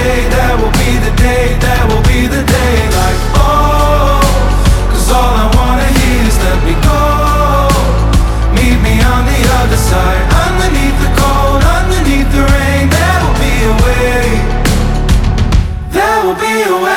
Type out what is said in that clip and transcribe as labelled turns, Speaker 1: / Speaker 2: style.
Speaker 1: day, that will be the day, that will be the day. Like, oh, 'cause all I wanna hear is let me go. Meet me on the other side. Underneath the cold, underneath the rain, there will be a way. There will be a way.